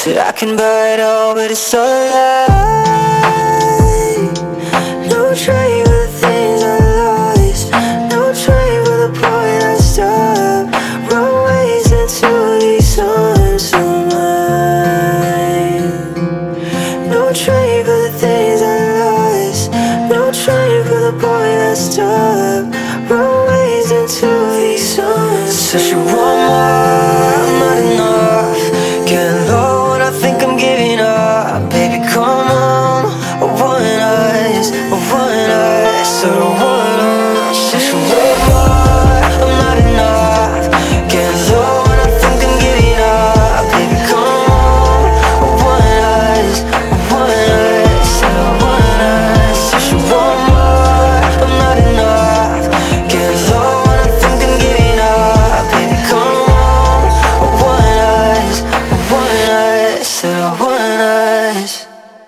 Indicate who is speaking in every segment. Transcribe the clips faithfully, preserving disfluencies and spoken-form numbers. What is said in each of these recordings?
Speaker 1: Said I can buy it all, but it's all a lie. No train for the things I lost, no train for the point I stopped. Runways into these songs of mine. No train for the things I lost, no train for the point I stopped. Runways into these songs. So she want more, I'm not enough. Getting low when I think I'm giving up. Baby, come on, I want us, I want us, I don't want us. So she want more, I'm not enough. Getting low when I think I'm giving up. Baby, come on, I want us, I want us, I don't want us. So she want more, I'm not enough. Getting low when I think I'm giving up. Baby, come on, I want us, I want us, I want us.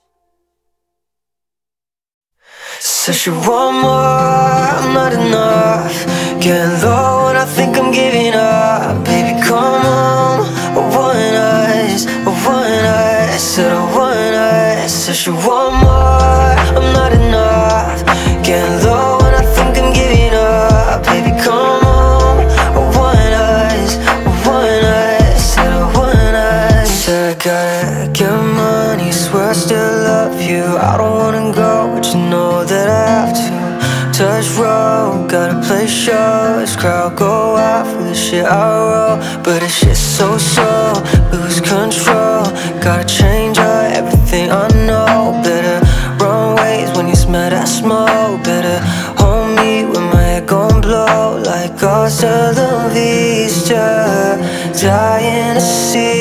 Speaker 1: So she want more, I'm not enough. Getting low when I think I'm giving up. Baby, come on, I want us, I want us, I don't want us. So she want more, I'm not enough. Getting low when I think I'm giving up. Baby, come on, I want us, I want us, I don't want us. Said I gotta get money, swear I still love you. I don't wanna go, but you know that I have to. Touch road, gotta play shows. Crowd go out for the shit I wrote, but it's shit so slow, lose control. Gotta change up everything I know. Better run ways when you smell that smoke. Better hold me when my head gon' blow. Like hasta la vista, dying to see